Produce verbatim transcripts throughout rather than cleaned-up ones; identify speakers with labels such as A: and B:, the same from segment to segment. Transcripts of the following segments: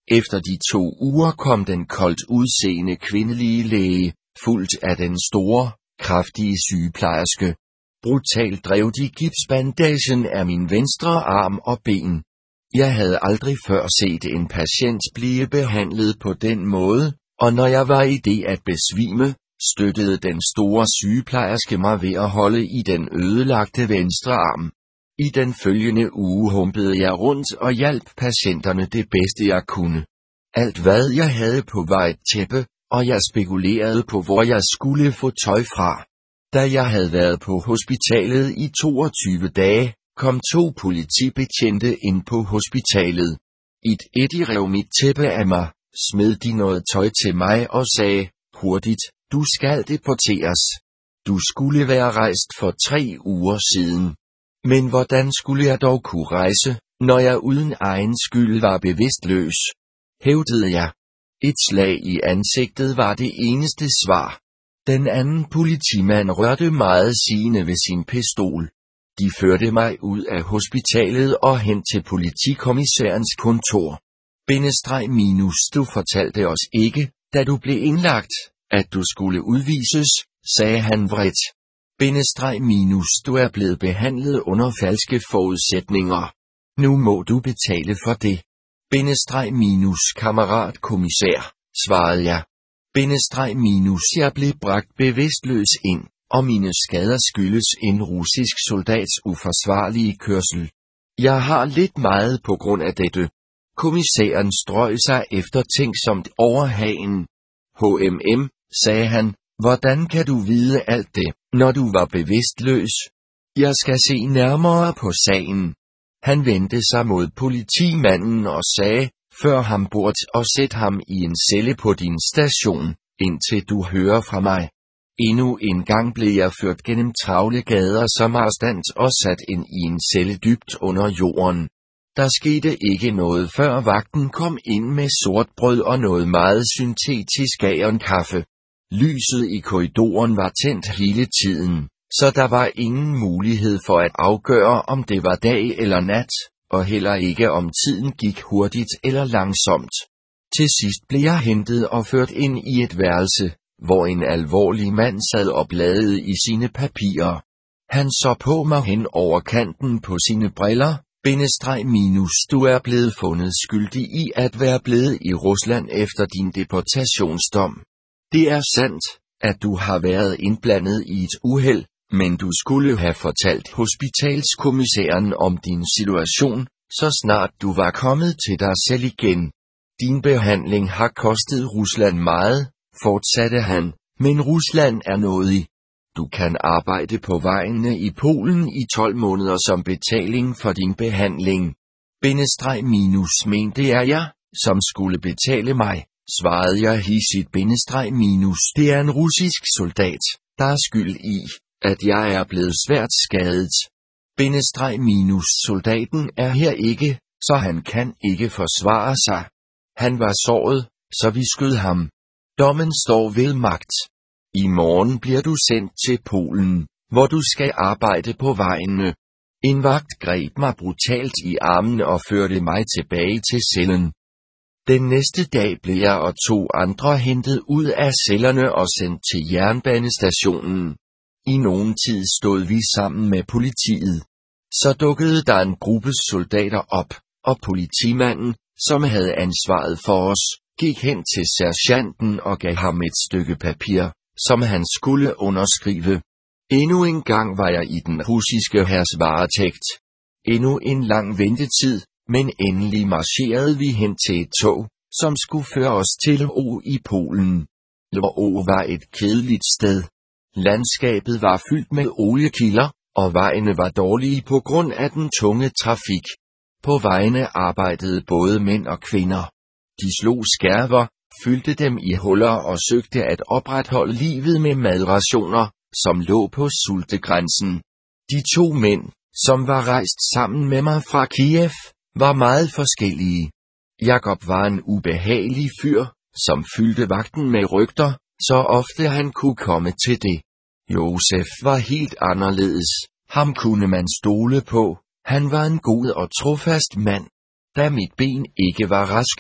A: Efter de to uger kom den koldt udseende kvindelige læge, fulgt af den store, kraftige sygeplejerske. Brutalt drev de gipsbandagen af min venstre arm og ben. Jeg havde aldrig før set en patient blive behandlet på den måde, og når jeg var i det at besvime, støttede den store sygeplejerske mig ved at holde i den ødelagte venstre arm. I den følgende uge humpede jeg rundt og hjalp patienterne det bedste jeg kunne. Alt hvad jeg havde på var et tæppe, og jeg spekulerede på hvor jeg skulle få tøj fra. Da jeg havde været på hospitalet i toogtyve dage, kom to politibetjente ind på hospitalet. Et et de rev mit tæppe af mig, smed de noget tøj til mig og sagde, hurtigt, du skal deporteres. Du skulle være rejst for tre uger siden. Men hvordan skulle jeg dog kunne rejse, når jeg uden egen skyld var bevidstløs? Hævdede jeg. Et slag i ansigtet var det eneste svar. Den anden politimand rørte meget sigende ved sin pistol. De førte mig ud af hospitalet og hen til politikommissærens kontor. Bindestreg minus du fortalte os ikke, da du blev indlagt, at du skulle udvises, sagde han vredt. Bindestreg minus du er blevet behandlet under falske forudsætninger. Nu må du betale for det. Bindestreg minus kammerat kommissær, svarede jeg. Bindestreg minus jeg blev bragt bevidstløs ind, og mine skader skyldes en russisk soldats uforsvarlige kørsel. Jeg har lidt meget på grund af dette. Kommissæren strøg sig eftertænksomt over hagen. H M M, sagde han, hvordan kan du vide alt det, når du var bevidstløs? Jeg skal se nærmere på sagen. Han vendte sig mod politimanden og sagde, før ham bort og sæt ham i en celle på din station, indtil du hører fra mig. Endnu en gang blev jeg ført gennem travle gader som arrestant og sat ind i en celle dybt under jorden. Der skete ikke noget før vagten kom ind med sort brød og noget meget syntetisk agernkaffe. Lyset i korridoren var tændt hele tiden, så der var ingen mulighed for at afgøre om det var dag eller nat, og heller ikke om tiden gik hurtigt eller langsomt. Til sidst blev jeg hentet og ført ind i et værelse, hvor en alvorlig mand sad og bladede i sine papirer. Han så på mig hen over kanten på sine briller, bindestreg minus du er blevet fundet skyldig i at være blevet i Rusland efter din deportationsdom. Det er sandt, at du har været indblandet i et uheld, men du skulle have fortalt hospitalskommissæren om din situation, så snart du var kommet til dig selv igen. Din behandling har kostet Rusland meget, fortsatte han, men Rusland er nådig. Du kan arbejde på vejene i Polen i tolv måneder som betaling for din behandling. Bindestreg minus men det er jeg, som skulle betale mig, svarede jeg hissigt. Bindestreg minus det er en russisk soldat, der er skyld i, at jeg er blevet svært skadet. Bindestreg minus soldaten er her ikke, så han kan ikke forsvare sig. Han var såret, så vi skød ham. Dommen står ved magt. I morgen bliver du sendt til Polen, hvor du skal arbejde på vejene. En vagt greb mig brutalt i armen og førte mig tilbage til cellen. Den næste dag blev jeg og to andre hentet ud af cellerne og sendt til jernbanestationen. I nogen tid stod vi sammen med politiet. Så dukkede der en gruppe soldater op, og politimanden, som havde ansvaret for os, gik hen til sergeanten og gav ham et stykke papir, som han skulle underskrive. Endnu en gang var jeg i den russiske hærs varetægt. Endnu en lang ventetid, men endelig marcherede vi hen til et tog, som skulle føre os til O i Polen. O var et kedeligt sted. Landskabet var fyldt med oliekilder, og vejene var dårlige på grund af den tunge trafik. På vejene arbejdede både mænd og kvinder. De slog skærver, fyldte dem i huller og søgte at opretholde livet med madrationer, som lå på sultegrænsen. De to mænd, som var rejst sammen med mig fra Kiev, var meget forskellige. Jakob var en ubehagelig fyr, som fyldte vagten med rygter, så ofte han kunne komme til det. Josef var helt anderledes. Ham kunne man stole på. Han var en god og trofast mand. Da mit ben ikke var raskt,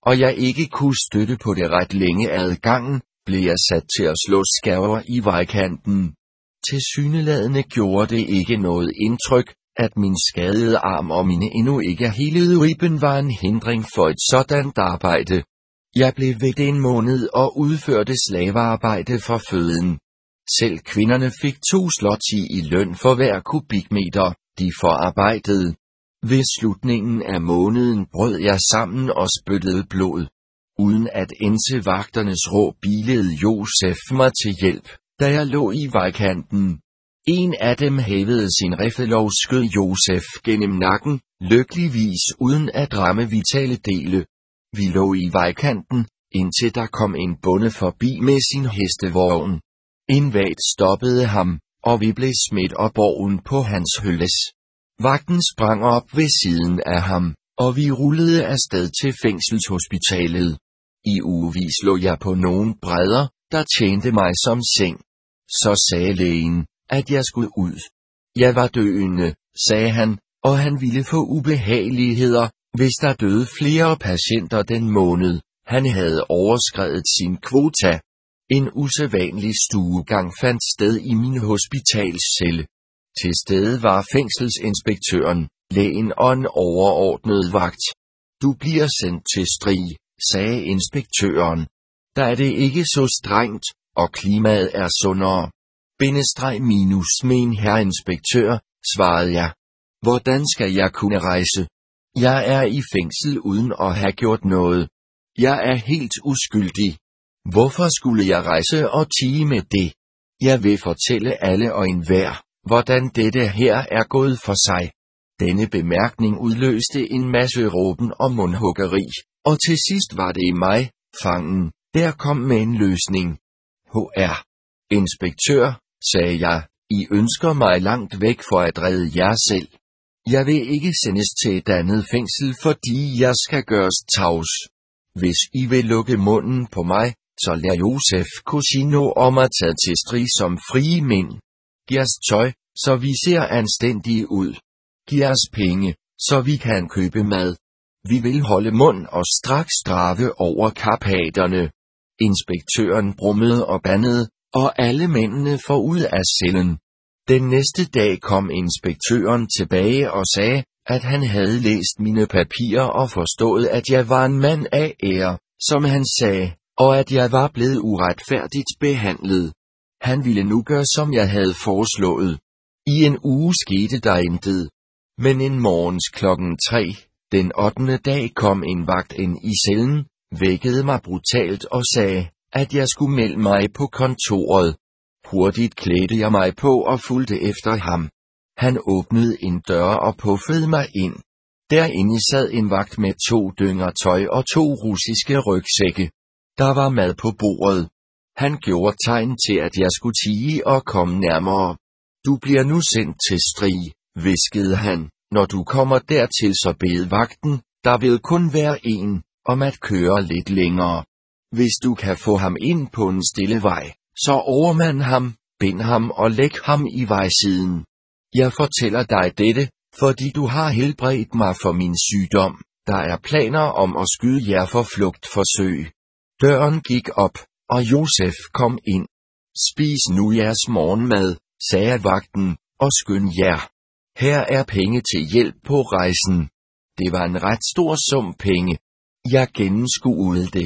A: og jeg ikke kunne støtte på det ret længe adgangen, blev jeg sat til at slå skærver i vejkanten. Tilsyneladende gjorde det ikke noget indtryk, at min skadede arm og mine endnu ikke helede ribben var en hindring for et sådant arbejde. Jeg blev ved det en måned og udførte slavearbejde for føden. Selv kvinderne fik to slotsi i løn for hver kubikmeter, de forarbejdede. Ved slutningen af måneden brød jeg sammen og spyttede blod. Uden at indse vagternes råb bilede Josef mig til hjælp, da jeg lå i vejkanten. En af dem hævede sin riffel og skød Josef gennem nakken, lykkeligvis uden at ramme vitale dele. Vi lå i vejkanten, indtil der kom en bonde forbi med sin hestevogn. En vagt stoppede ham, og vi blev smidt op oven på hans hyldes. Vagten sprang op ved siden af ham, og vi rullede afsted til fængselshospitalet. I ugevis lå jeg på nogle brædder, der tjente mig som seng. Så sagde lægen, at jeg skulle ud. Jeg var døende, sagde han, og han ville få ubehageligheder, hvis der døde flere patienter den måned. Han havde overskredet sin kvota. En usædvanlig stuegang fandt sted i min hospitalscelle. Til stede var fængselsinspektøren, lægen og en overordnet vagt. Du bliver sendt til Strig, sagde inspektøren. Der er det ikke så strengt, og klimaet er sundere. Bindestreg minus min herre inspektør, svarede jeg. Hvordan skal jeg kunne rejse? Jeg er i fængsel uden at have gjort noget. Jeg er helt uskyldig. Hvorfor skulle jeg rejse og tie med det? Jeg vil fortælle alle og enhver, hvordan dette her er gået for sig. Denne bemærkning udløste en masse råben og mundhuggeri, og til sidst var det mig, fangen, der kom med en løsning. H R Inspektør, sagde jeg, I ønsker mig langt væk for at redde jer selv. Jeg vil ikke sendes til et andet fængsel, fordi jeg skal gøres tavs. Hvis I vil lukke munden på mig, så lær Josef Cosino om at tage til Strig som frie mænd. Giv os tøj, så vi ser anstændige ud. Giv os penge, så vi kan købe mad. Vi vil holde mund og straks straffe over karpaterne. Inspektøren brummede og bandede, og alle mændene får ud af cellen. Den næste dag kom inspektøren tilbage og sagde, at han havde læst mine papirer og forstået, at jeg var en mand af ære, som han sagde, og at jeg var blevet uretfærdigt behandlet. Han ville nu gøre, som jeg havde foreslået. I en uge skete der intet. Men en morgens klokken tre, den ottende dag, kom en vagt ind i cellen, vækkede mig brutalt og sagde, at jeg skulle melde mig på kontoret. Hurtigt klædte jeg mig på og fulgte efter ham. Han åbnede en dør og puffede mig ind. Derinde sad en vagt med to dynger tøj og to russiske rygsække. Der var mad på bordet. Han gjorde tegn til, at jeg skulle tie og komme nærmere. Du bliver nu sendt til Strig, hviskede han. Når du kommer dertil, så bed vagten, der vil kun være en, om at køre lidt længere. Hvis du kan få ham ind på en stille vej, så overmand ham, bind ham og læg ham i vejsiden. Jeg fortæller dig dette, fordi du har helbredt mig for min sygdom. Der er planer om at skyde jer for flugtforsøg. Døren gik op, og Josef kom ind. Spis nu jeres morgenmad, sagde vagten, og skynd jer. Her er penge til hjælp på rejsen. Det var en ret stor sum penge. Jeg gennemskuede det.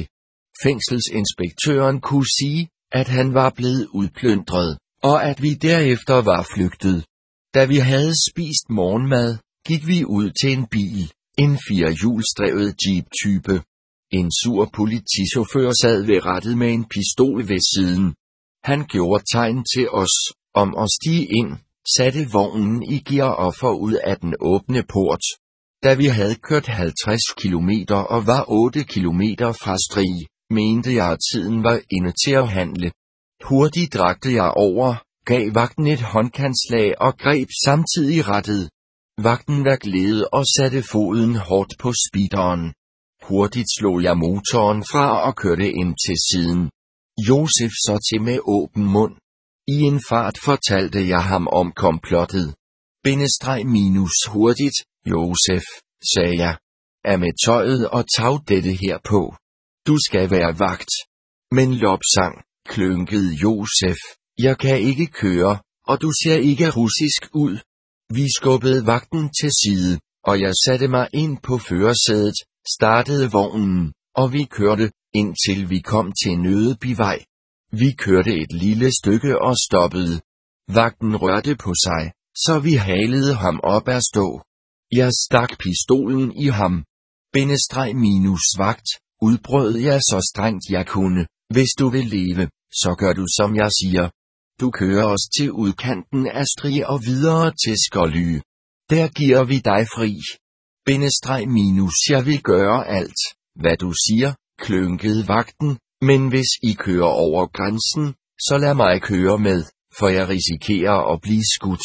A: Fængselsinspektøren kunne sige, at han var blevet udplyndret, og at vi derefter var flygtet. Da vi havde spist morgenmad, gik vi ud til en bil, en firehjulsdrevet jeep-type. En sur politichauffør sad ved rattet med en pistol ved siden. Han gjorde tegn til os, om at stige ind, satte vognen i gear og for ud af den åbne port. Da vi havde kørt halvtreds kilometer og var otte kilometer fra Strig, mente jeg, at tiden var inde til at handle. Hurtigt drakte jeg over, gav vagten et håndkantslag og greb samtidig rattet. Vagten var glædet og satte foden hårdt på speederen. Hurtigt slog jeg motoren fra og kørte ind til siden. Josef så til med åben mund. I en fart fortalte jeg ham om komplottet. Bindestreg minus hurtigt, Josef, sagde jeg. af med tøjet og tag dette her på. Du skal være vagt. Men lopsang, klynkede Josef, jeg kan ikke køre, og du ser ikke russisk ud. Vi skubbede vagten til side, og jeg satte mig ind på førersædet, startede vognen, og vi kørte, indtil vi kom til Nødebivej. Vi kørte et lille stykke og stoppede. Vagten rørte på sig, så vi halede ham op at stå. Jeg stak pistolen i ham. Bindestreg minus vagt, udbrød jeg så strengt jeg kunne. Hvis du vil leve, så gør du som jeg siger. Du kører os til udkanten af Strig og videre til Skålly. Der giver vi dig fri. Bindestreg minus jeg vil gøre alt, hvad du siger, klynkede vagten, men hvis I kører over grænsen, så lad mig køre med, for jeg risikerer at blive skudt.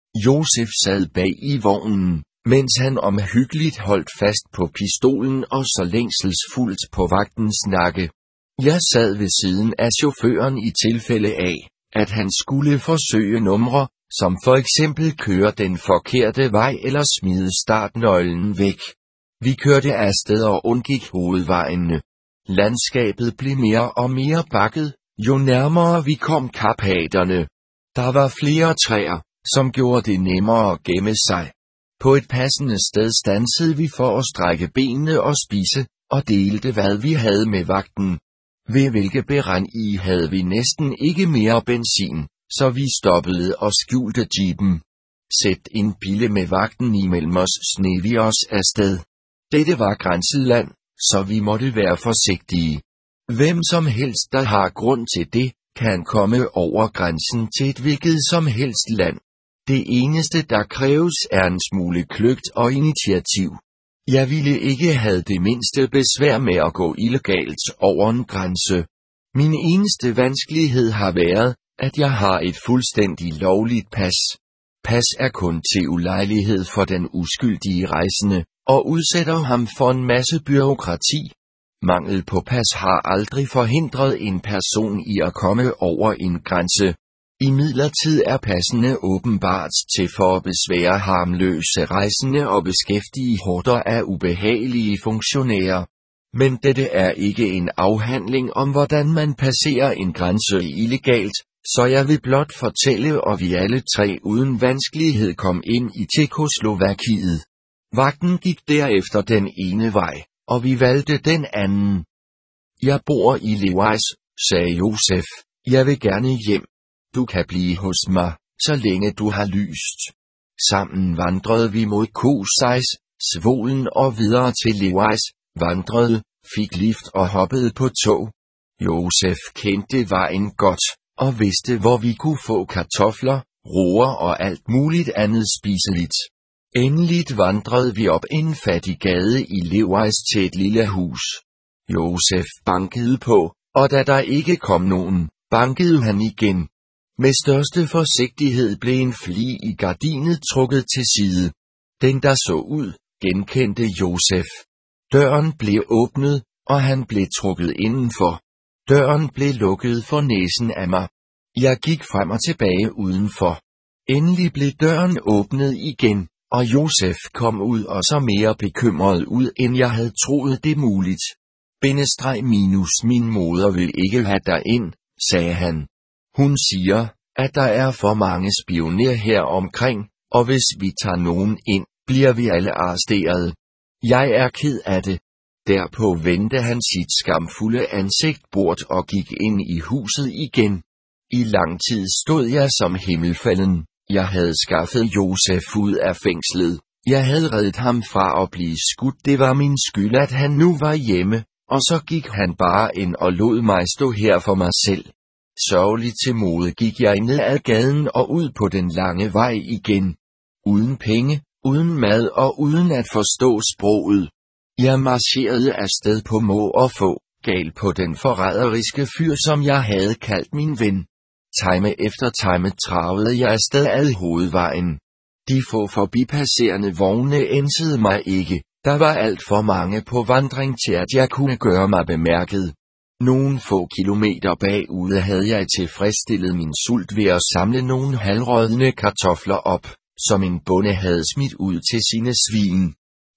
A: Josef sad bag i vognen, mens han omhyggeligt holdt fast på pistolen og så længselsfuldt på vagtens nakke. Jeg sad ved siden af chaufføren i tilfælde af, at han skulle forsøge numre, som for eksempel køre den forkerte vej eller smide startnøglen væk. Vi kørte afsted og undgik hovedvejene. Landskabet blev mere og mere bakket, jo nærmere vi kom Karpaterne. Der var flere træer, som gjorde det nemmere at gemme sig. På et passende sted stansede vi for at strække benene og spise, og delte hvad vi havde med vagten. Ved hvilke beregn i havde vi næsten ikke mere benzin, så vi stoppede og skjulte jeepen. Sæt en pille med vagten imellem os, sneg vi os afsted. Dette var grænseland, så vi måtte være forsigtige. Hvem som helst, der har grund til det, kan komme over grænsen til et hvilket som helst land. Det eneste, der kræves, er en smule kløgt og initiativ. Jeg ville ikke have det mindste besvær med at gå illegalt over en grænse. Min eneste vanskelighed har været, at jeg har et fuldstændig lovligt pas. Pas er kun til ulejlighed for den uskyldige rejsende, og udsætter ham for en masse byråkrati. Mangel på pas har aldrig forhindret en person i at komme over en grænse. Imidlertid er passene åbenbart til for at besvære harmløse rejsende og beskæftige horder af ubehagelige funktionærer. Men dette er ikke en afhandling om hvordan man passerer en grænse illegalt, så jeg vil blot fortælle, og vi alle tre uden vanskelighed kom ind i Tjekkoslovakiet. Vagten gik derefter den ene vej, og vi valgte den anden. Jeg bor i Lewis, sagde Josef. Jeg vil gerne hjem. Du kan blive hos mig, så længe du har lyst. Sammen vandrede vi mod Kosejs, Svolen og videre til Lewis, vandrede, fik lift og hoppede på tog. Josef kendte vejen godt, og vidste hvor vi kunne få kartofler, roer og alt muligt andet spiseligt. Endeligt vandrede vi op en fattig gade i Lewis til et lille hus. Josef bankede på, og da der ikke kom nogen, bankede han igen. Med største forsigtighed blev en flig i gardinet trukket til side. Den der så ud, genkendte Josef. Døren blev åbnet, og han blev trukket indenfor. Døren blev lukket for næsen af mig. Jeg gik frem og tilbage udenfor. Endelig blev døren åbnet igen, og Josef kom ud og så mere bekymret ud, end jeg havde troet det muligt. Bindestreg minus min moder vil ikke have dig ind, sagde han. Hun siger, at der er for mange spioner her omkring, og hvis vi tager nogen ind, bliver vi alle arresteret. Jeg er ked af det. Derpå vendte han sit skamfulde ansigt bort og gik ind i huset igen. I lang tid stod jeg som himmelfalden. Jeg havde skaffet Josef ud af fængslet. Jeg havde reddet ham fra at blive skudt. Det var min skyld, at han nu var hjemme, og så gik han bare ind og lod mig stå her for mig selv. Sørgeligt til mode gik jeg ned ad gaden og ud på den lange vej igen. Uden penge, uden mad og uden at forstå sproget. Jeg marcherede afsted på må og få, gal på den forræderiske fyr, som jeg havde kaldt min ven. Time efter time travede jeg afsted ad hovedvejen. De få forbipasserende vogne ænsede mig ikke. Der var alt for mange på vandring til at jeg kunne gøre mig bemærket. Nogle få kilometer bagude havde jeg tilfredsstillet min sult ved at samle nogle halvrådne kartofler op, som en bonde havde smidt ud til sine svin.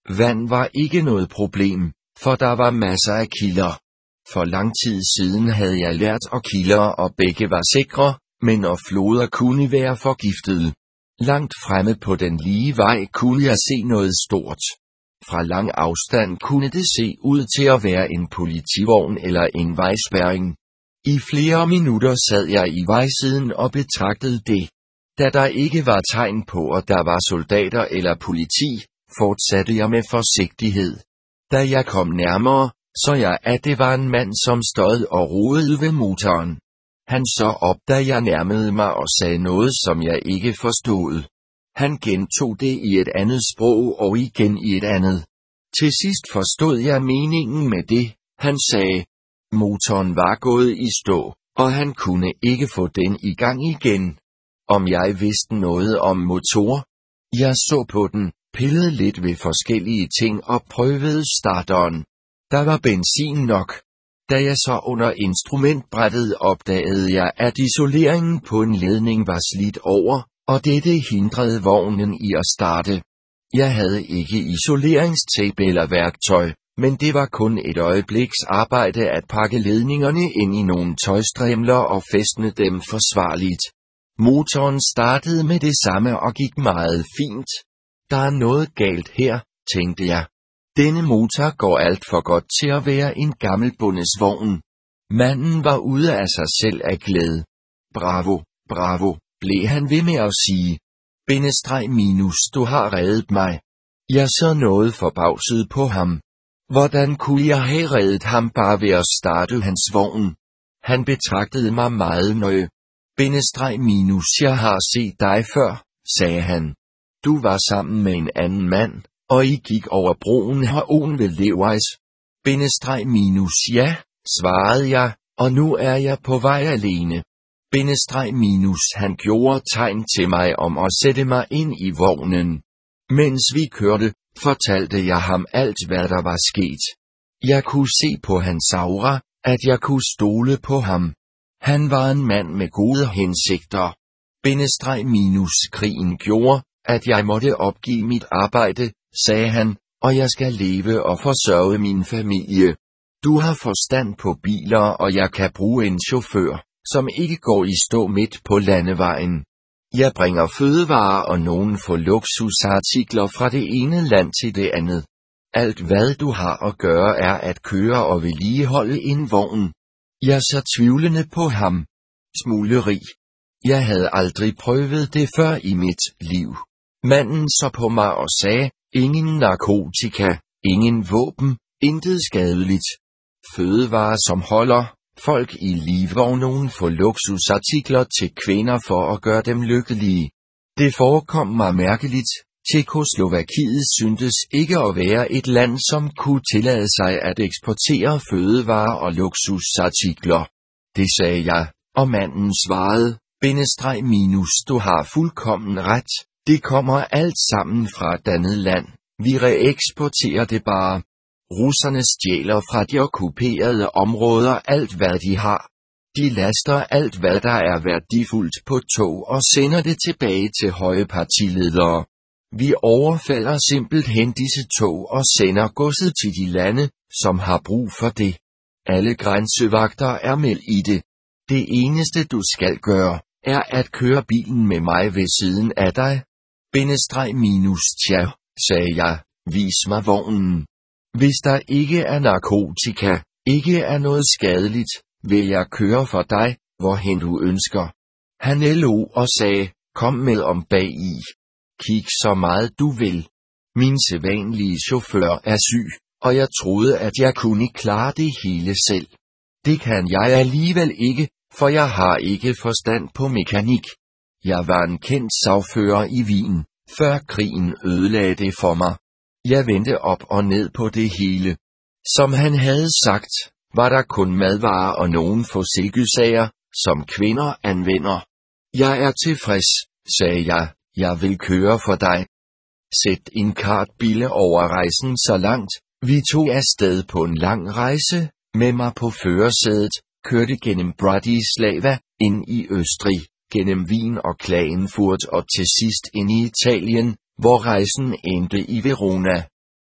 A: Vand var ikke noget problem, for der var masser af kilder. For lang tid siden havde jeg lært, at kilder og bække var sikre, men og floder kunne være forgiftede. Langt fremme på den lige vej kunne jeg se noget stort. Fra lang afstand kunne det se ud til at være en politivogn eller en vejspærring. I flere minutter sad jeg i vejsiden og betragtede det. Da der ikke var tegn på, at der var soldater eller politi, fortsatte jeg med forsigtighed. Da jeg kom nærmere, så jeg, at det var en mand, som stod og rodede ved motoren. Han så op, da jeg nærmede mig og sagde noget, som jeg ikke forstod. Han gentog det i et andet sprog og igen i et andet. Til sidst forstod jeg meningen med det. Han sagde, motoren var gået i stå, og han kunne ikke få den i gang igen. Om jeg vidste noget om motor? Jeg så på den, pillede lidt ved forskellige ting og prøvede starteren. Der var benzin nok. Da jeg så under instrumentbrættet opdagede jeg, at isoleringen på en ledning var slidt over, og dette hindrede vognen i at starte. Jeg havde ikke isoleringstape eller værktøj, men det var kun et øjebliks arbejde at pakke ledningerne ind i nogle tøjstrimler og fæstne dem forsvarligt. Motoren startede med det samme og gik meget fint. Der er noget galt her, tænkte jeg. Denne motor går alt for godt til at være en gammelbundes vogn. Manden var ude af sig selv af glæde. Bravo, bravo, blev han ved med at sige. Bindestreg minus, du har reddet mig. Jeg så noget forbavset på ham. Hvordan kunne jeg have reddet ham bare ved at starte hans vogn? Han betragtede mig meget nøje. Bindestreg minus, jeg har set dig før, sagde han. Du var sammen med en anden mand, og I gik over broen heroven ved Lewis. Bindestreg minus, ja, svarede jeg, og nu er jeg på vej alene. Bindestreg minus, han gjorde tegn til mig om at sætte mig ind i vognen. Mens vi kørte, fortalte jeg ham alt, hvad der var sket. Jeg kunne se på hans aura, at jeg kunne stole på ham. Han var en mand med gode hensigter. Bindestreg minus, krigen gjorde, at jeg måtte opgive mit arbejde, sagde han, og jeg skal leve og forsørge min familie. Du har forstand på biler, og jeg kan bruge en chauffør, som ikke går i stå midt på landevejen. Jeg bringer fødevarer og nogle få luksusartikler fra det ene land til det andet. Alt hvad du har at gøre er at køre og vedligeholde en vogn. Jeg så tvivlende på ham. Smugleri. Jeg havde aldrig prøvet det før i mit liv. Manden så på mig og sagde, ingen narkotika, ingen våben, intet skadeligt. Fødevarer som holder folk i live og nogle få luksusartikler til kvinder for at gøre dem lykkelige. Det forekom mig mærkeligt. Tjekkoslovakiet syntes ikke at være et land, som kunne tillade sig at eksportere fødevarer og luksusartikler. Det sagde jeg, og manden svarede, bindestreg minus, du har fuldkommen ret. Det kommer alt sammen fra et andet land. Vi reeksporterer det bare. Russerne stjæler fra de okkuperede områder alt hvad de har. De laster alt hvad der er værdifuldt på tog og sender det tilbage til høje partiledere. Vi overfalder simpelthen disse tog og sender godset til de lande, som har brug for det. Alle grænsevagter er meldt i det. Det eneste du skal gøre, er at køre bilen med mig ved siden af dig. Bindestreg minus tja, sagde jeg, vis mig vognen. Hvis der ikke er narkotika, ikke er noget skadeligt, vil jeg køre for dig, hvorhen du ønsker. Han lo og sagde, kom med om bag i. Kig så meget du vil. Min sædvanlige chauffør er syg, og jeg troede at jeg kunne klare det hele selv. Det kan jeg alligevel ikke, for jeg har ikke forstand på mekanik. Jeg var en kendt sagfører i Wien, før krigen ødelagde det for mig. Jeg vendte op og ned på det hele. Som han havde sagt, var der kun madvarer og nogle få silkesager, som kvinder anvender. Jeg er tilfreds, sagde jeg, jeg vil køre for dig. Sæt en kartbille over rejsen så langt, vi tog afsted på en lang rejse, med mig på førersædet, kørte gennem Bratislava, ind i Østrig, gennem Wien og Klagenfurt og til sidst ind i Italien, hvor rejsen endte i Verona.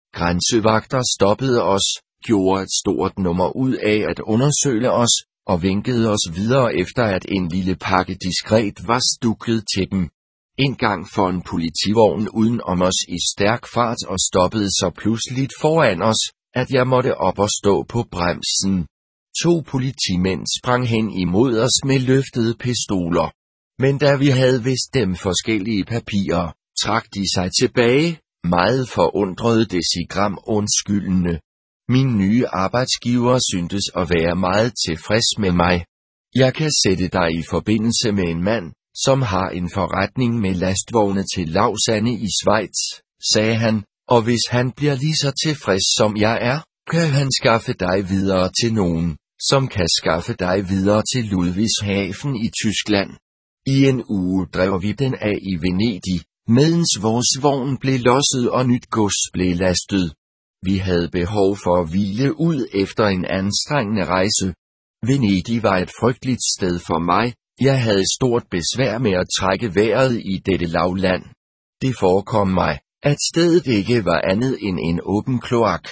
A: Grænsevagter stoppede os, gjorde et stort nummer ud af at undersøge os, og vinkede os videre efter at en lille pakke diskret var stukket til dem. En gang for en politivogn uden om os i stærk fart og stoppede så pludseligt foran os, at jeg måtte op og stå på bremsen. To politimænd sprang hen imod os med løftede pistoler. Men da vi havde vist dem forskellige papirer, trak de sig tilbage, meget forundrede decigram undskyldende. Min nye arbejdsgiver syntes at være meget tilfreds med mig. Jeg kan sætte dig i forbindelse med en mand, som har en forretning med lastvogne til Lausanne i Schweiz, sagde han, og hvis han bliver lige så tilfreds som jeg er, kan han skaffe dig videre til nogen, som kan skaffe dig videre til Ludwigshafen i Tyskland. I en uge drev vi den af i Venedig, medens vores vogn blev losset og nyt gods blev lastet. Vi havde behov for at hvile ud efter en anstrengende rejse. Venedig var et frygteligt sted for mig. Jeg havde stort besvær med at trække vejret i dette lavland. Det forekom mig, at stedet ikke var andet end en åben kloak.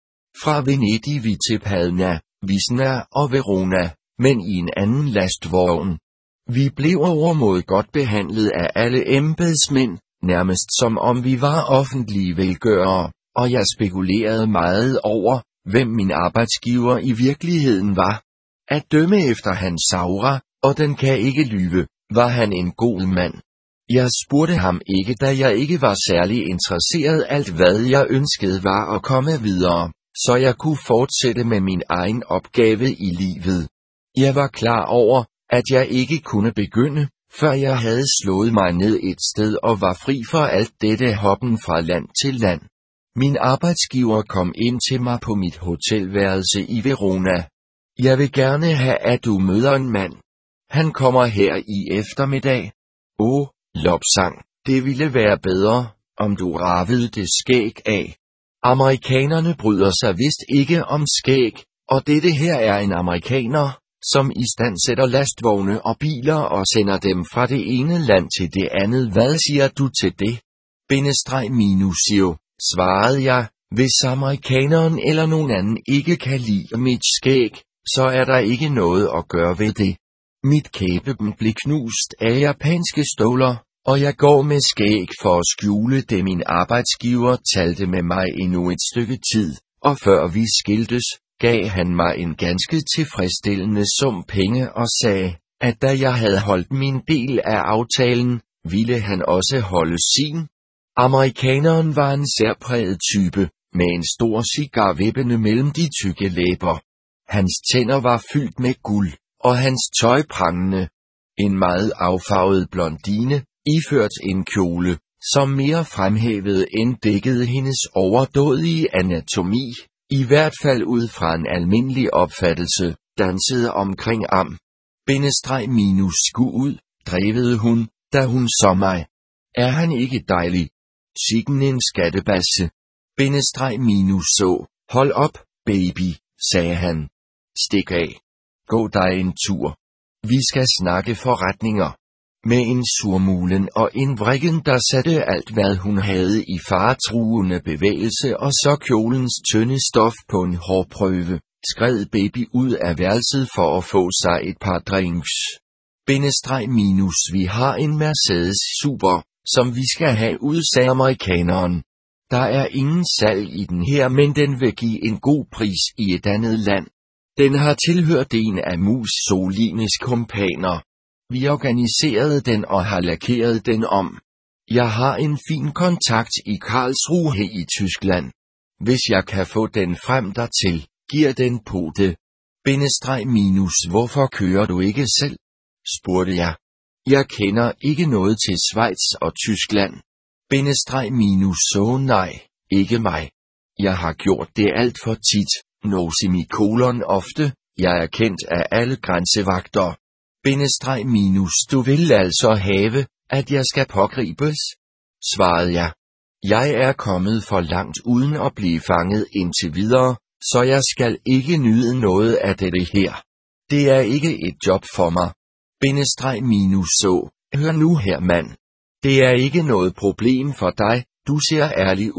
A: Fra Venedig vi til Padna, Visna og Verona, men i en anden lastvogn. Vi blev overmod godt behandlet af alle embedsmænd, nærmest som om vi var offentlige velgørere, og jeg spekulerede meget over, hvem min arbejdsgiver i virkeligheden var. At dømme efter hans saura, og den kan ikke lyve, var han en god mand. Jeg spurgte ham ikke, da jeg ikke var særlig interesseret. Alt hvad jeg ønskede var at komme videre, så jeg kunne fortsætte med min egen opgave i livet. Jeg var klar over, at jeg ikke kunne begynde, før jeg havde slået mig ned et sted og var fri for alt dette hoppen fra land til land. Min arbejdsgiver kom ind til mig på mit hotelværelse i Verona. Jeg vil gerne have, at du møder en mand. Han kommer her i eftermiddag. Åh, Lopsang, det ville være bedre, om du ravede det skæg af. Amerikanerne bryder sig vist ikke om skæg, og dette her er en amerikaner, som istandsætter lastvogne og biler og sender dem fra det ene land til det andet. Hvad siger du til det? Bindestreg minusio, svarede jeg, hvis amerikaneren eller nogen anden ikke kan lide mit skæg, så er der ikke noget at gøre ved det. Mit kæben blev knust af japanske støvler, og jeg går med skæg for at skjule det. Min arbejdsgiver talte med mig endnu et stykke tid, og før vi skiltes, gav han mig en ganske tilfredsstillende sum penge og sagde, at da jeg havde holdt min del af aftalen, ville han også holde sin. Amerikaneren var en særpræget type, med en stor cigar vippende mellem de tykke læber. Hans tænder var fyldt med guld, og hans tøj prangende. En meget affarvet blondine, iført en kjole, som mere fremhævede end dækkede hendes overdådige anatomi, i hvert fald ud fra en almindelig opfattelse, dansede omkring am. Bindestreg minus sku ud, drevede hun, da hun så mig. Er han ikke dejlig? Sikken en skattebasse. Bindestreg minus så, hold op, baby, sagde han. Stik af. Gå dig en tur. Vi skal snakke forretninger. Med en surmulen og en vrikken, der satte alt hvad hun havde i faretruende bevægelse og så kjolens tynde stof på en hårprøve, skred baby ud af værelset for at få sig et par drinks. Bindestreg minus vi har en Mercedes Super, som vi skal have ud, sagde amerikaneren. Der er ingen salg i den her, men den vil give en god pris i et andet land. Den har tilhørt en af Mussolini's kompaner. Vi organiserede den og har lakeret den om. Jeg har en fin kontakt i Karlsruhe i Tyskland. Hvis jeg kan få den frem dertil, giver den på det. Bindestreg minus hvorfor kører du ikke selv? Spurgte jeg. Jeg kender ikke noget til Schweiz og Tyskland. Bindestreg minus så nej, ikke mig. Jeg har gjort det alt for tit, no semikolon ofte, jeg er kendt af alle grænsevagter. Bindestreg minus du vil altså have, at jeg skal pågribes? Svarede jeg. Jeg er kommet for langt uden at blive fanget indtil videre, så jeg skal ikke nyde noget af dette her. Det er ikke et job for mig. Bindestreg minus så, hør nu her mand. Det er ikke noget problem for dig, du ser ærlig ud,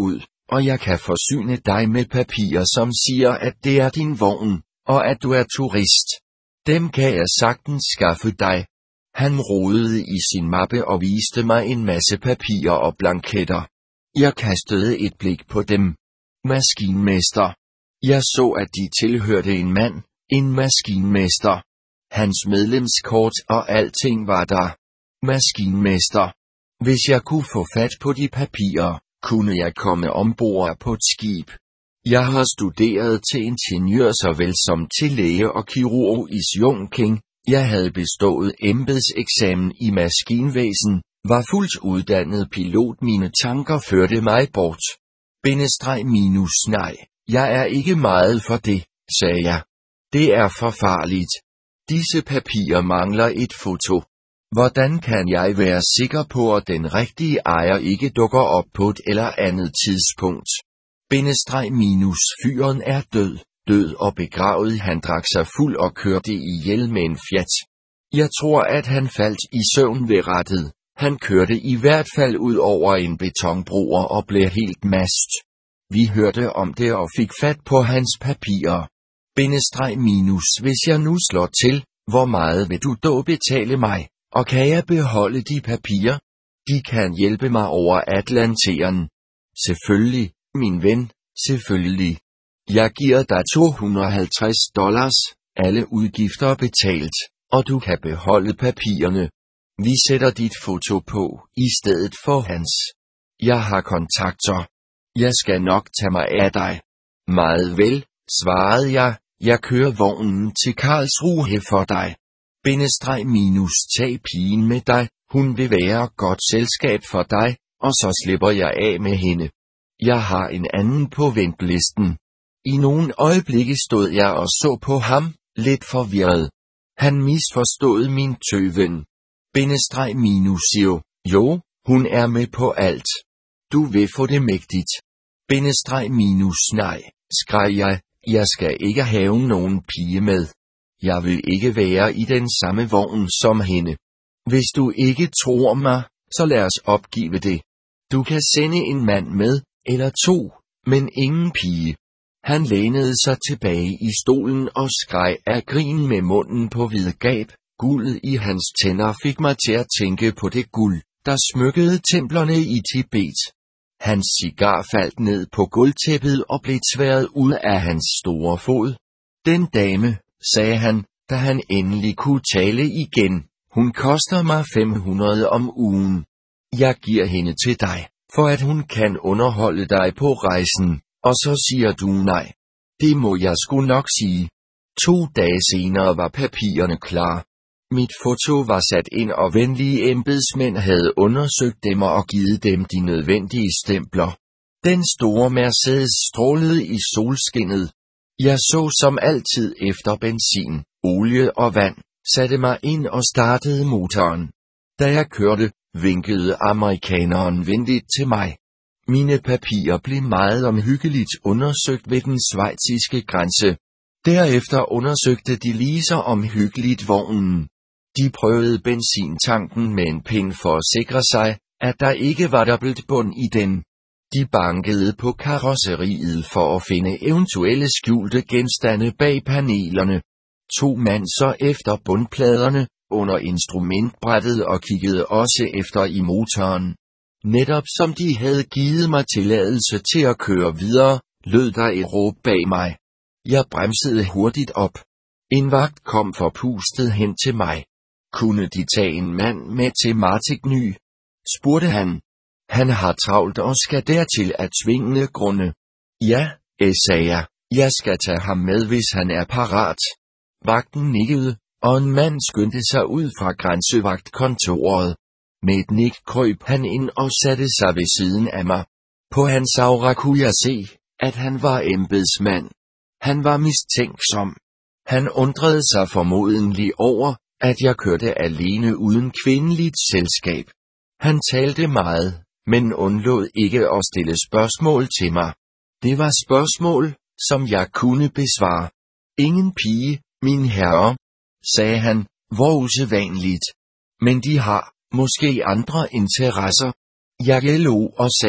A: og jeg kan forsyne dig med papirer, som siger, at det er din vogn, og at du er turist. Dem kan jeg sagtens skaffe dig. Han rodede i sin mappe og viste mig en masse papirer og blanketter. Jeg kastede et blik på dem. Maskinmester. Jeg så, at de tilhørte en mand, en maskinmester. Hans medlemskort og alting var der. Maskinmester. Hvis jeg kunne få fat på de papirer, kunne jeg komme ombord på et skib. Jeg har studeret til ingeniør såvel som til læge og kirurg i Chongqing. Jeg havde bestået embedseksamen i maskinvæsen, var fuldt uddannet pilot. Mine tanker førte mig bort. Bindestreg minus nej, jeg er ikke meget for det, sagde jeg. Det er for farligt. Disse papirer mangler et foto. Hvordan kan jeg være sikker på, at den rigtige ejer ikke dukker op på et eller andet tidspunkt? Bindestreg minus fyren er død, død og begravet. Han drak sig fuld og kørte ihjel med en Fiat. Jeg tror, at han faldt i søvn ved rattet. Han kørte i hvert fald ud over en betonbro og blev helt mast. Vi hørte om det og fik fat på hans papirer. Bindestreg minus hvis jeg nu slår til, hvor meget vil du dog betale mig, og kan jeg beholde de papirer? De kan hjælpe mig over Atlanteren. Selvfølgelig, min ven, selvfølgelig. Jeg giver dig to hundrede og halvtreds dollars, alle udgifter betalt, og du kan beholde papirerne. Vi sætter dit foto på, i stedet for hans. Jeg har kontakter. Jeg skal nok tage mig af dig. Meget vel, svarede jeg. Jeg kører vognen til Karlsruhe for dig. Bindestreg minus tag pigen med dig, hun vil være godt selskab for dig, og så slipper jeg af med hende. Jeg har en anden på ventelisten. I nogle øjeblikke stod jeg og så på ham, lidt forvirret. Han misforstod min tøven. Bindestreg minus jo, jo, hun er med på alt. Du vil få det mægtigt. Bindestreg minus nej, skreg jeg, jeg skal ikke have nogen pige med. Jeg vil ikke være i den samme vogn som hende. Hvis du ikke tror mig, så lad os opgive det. Du kan sende en mand med, eller to, men ingen pige. Han lænede sig tilbage i stolen og skreg af grin med munden på vid gab. Guldet i hans tænder fik mig til at tænke på det guld, der smykkede templerne i Tibet. Hans cigar faldt ned på gulvtæppet og blev tværet ud af hans store fod. Den dame, sagde han, da han endelig kunne tale igen, hun koster mig fem hundrede om ugen. Jeg giver hende til dig, for at hun kan underholde dig på rejsen, og så siger du nej. Det må jeg sgu nok sige. To dage senere var papirerne klar. Mit foto var sat ind, og venlige embedsmænd havde undersøgt dem og givet dem de nødvendige stempler. Den store Mercedes strålede i solskinnet. Jeg så som altid efter benzin, olie og vand, satte mig ind og startede motoren. Da jeg kørte, vinkede amerikaneren venligt til mig. Mine papirer blev meget omhyggeligt undersøgt ved den schweiziske grænse. Derefter undersøgte de lige så omhyggeligt vognen. De prøvede benzintanken med en pind for at sikre sig, at der ikke var dobbeltbund i den. De bankede på karosseriet for at finde eventuelle skjulte genstande bag panelerne. To mand så efter bundpladerne under instrumentbrættet og kiggede også efter i motoren. Netop som de havde givet mig tilladelse til at køre videre, lød der et råb bag mig. Jeg bremsede hurtigt op. En vagt kom forpustet hen til mig. Kunne de tage en mand med til Martigny? Spurgte han. Han har travlt og skal dertil af tvingende grunde. Ja, sagde jeg. Jeg skal tage ham med, hvis han er parat. Vagten nikkede, og en mand skyndte sig ud fra grænsevagtkontoret. Med et nik krøb han ind og satte sig ved siden af mig. På hans aura kunne jeg se, at han var embedsmand. Han var mistænksom. Han undrede sig formodentlig over, at jeg kørte alene uden kvindeligt selskab. Han talte meget, men undlod ikke at stille spørgsmål til mig. Det var spørgsmål, som jeg kunne besvare. Ingen pige, min herre, sagde han, hvor usædvanligt. Men de har måske andre interesser. Jeg lå og sagde,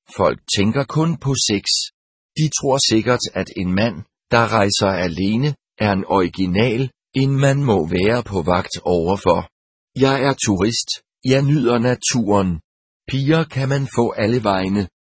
A: Folk tænker kun på sex. De tror sikkert, at en mand, der rejser alene, er en original, en man må være på vagt overfor. Jeg er turist, jeg nyder naturen. Piger kan man få alle vegne.